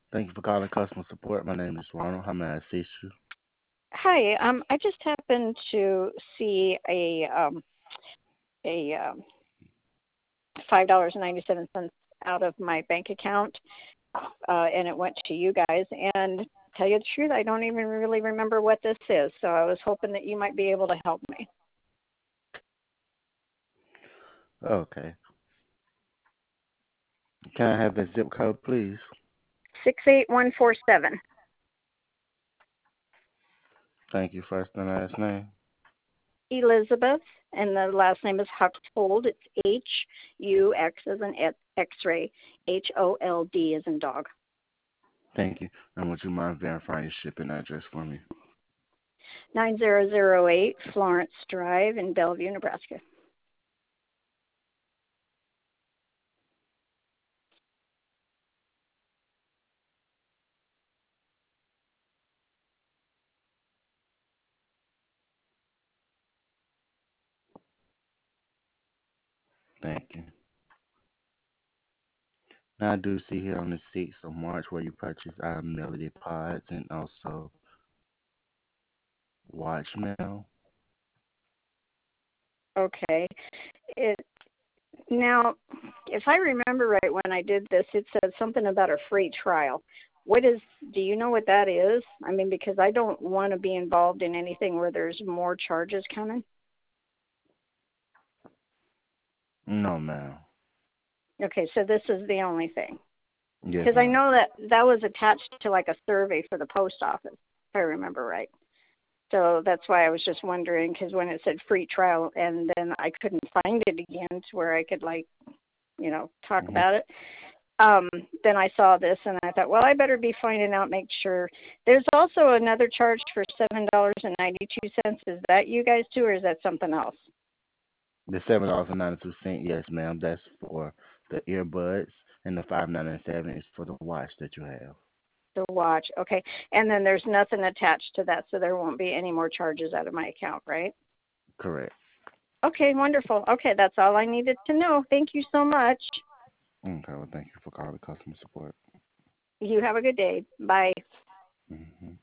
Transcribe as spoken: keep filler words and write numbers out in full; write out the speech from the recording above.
Thank you for calling customer support. My name is Ronald. How may I assist you? Hi. Um, I just happened to see a um, a um, five dollars and ninety seven cents out of my bank account, uh, and it went to you guys. And tell you the truth, I don't even really remember what this is. So I was hoping that you might be able to help me. Okay. Can I have the zip code, please? Six eight one four seven. Thank you. First and last name. Elizabeth, and the last name is Huxfold. It's H U X as in X-ray, H O L D as in dog. Thank you. And would you mind verifying your shipping address for me? nine zero zero eight Florence Drive in Bellevue, Nebraska. Thank you. Now I do see here on the sixth of March where you purchased our Melody Pods and also Watch Mail. Okay. It now, if I remember right, when I did this, it said something about a free trial. What is? Do you know what that is? I mean, because I don't want to be involved in anything where there's more charges coming. No, ma'am. Okay, so this is the only thing. Yes, Because I ma'am. know that that was attached to like a survey for the post office, if I remember right. So that's why I was just wondering, because when it said free trial, and then I couldn't find it again to where I could like, you know, talk hmm about it. Um, then I saw this and I thought, well, I better be finding out, make sure. There's also another charge for seven dollars and ninety two cents. Is that you guys too, or is that something else? The seven dollars and ninety two cent, yes, ma'am. That's for the earbuds, and the five ninety seven is for the watch that you have. The watch, okay. And then there's nothing attached to that, so there won't be any more charges out of my account, right? Correct. Okay, wonderful. Okay, that's all I needed to know. Thank you so much. Okay. Well, thank you for calling customer support. You have a good day. Bye. hmm